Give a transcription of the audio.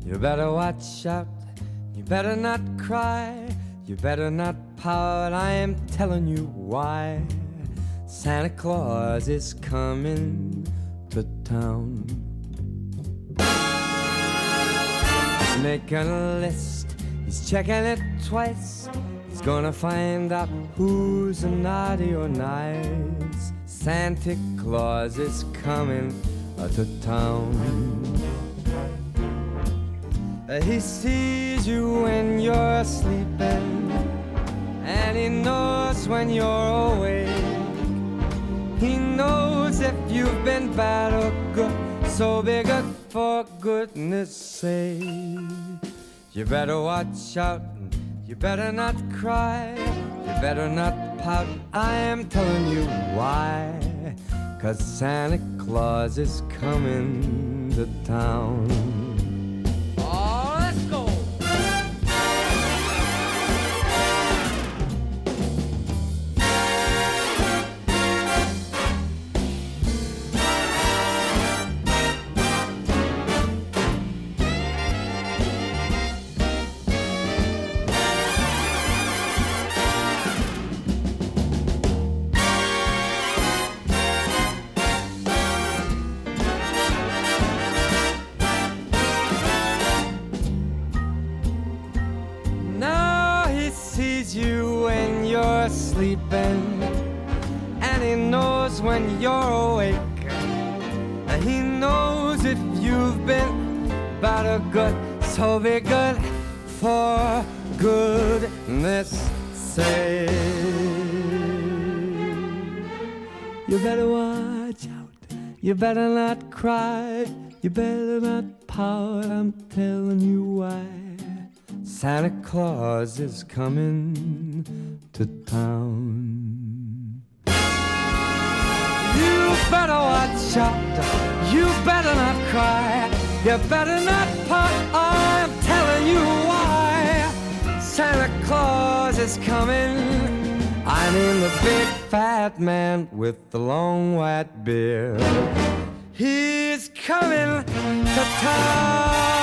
You better watch out, you better not cry, you better not pout, I am telling you why. Santa Claus is coming to town. He's making a list, he's checking it twice. He's gonna find out who's naughty or nice. Santa Claus is coming to town. He sees you when you're sleeping, and he knows when you're awake. He knows if you've been bad or good, so be good for goodness sake. You better watch out, you better not cry, you better not pout, I am telling you why. 'Cause Santa Claus is coming to town. You when you're sleeping, and he knows when you're awake. He knows if you've been bad or good, so be good for goodness sake. You better watch out, you better not cry, you better not pout, I'm telling you why. Santa Claus is coming to town. You better watch out, you better not cry, you better not pout, I'm telling you why. Santa Claus is coming, I mean the big fat man with the long white beard. He's coming to town.